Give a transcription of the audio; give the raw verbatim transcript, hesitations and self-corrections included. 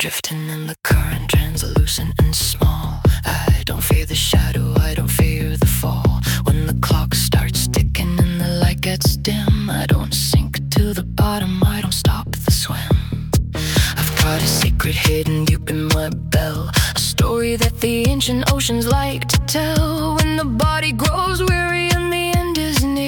drifting in the current, translucent and small. I don't fear the shadow, I don't fear the fall. When the clock starts ticking and the light gets dim, I don't sink to the bottom, I don't stop the swim. I've got a secret hidden deep in my bell, a story that the ancient oceans like to tell. When the body grows weary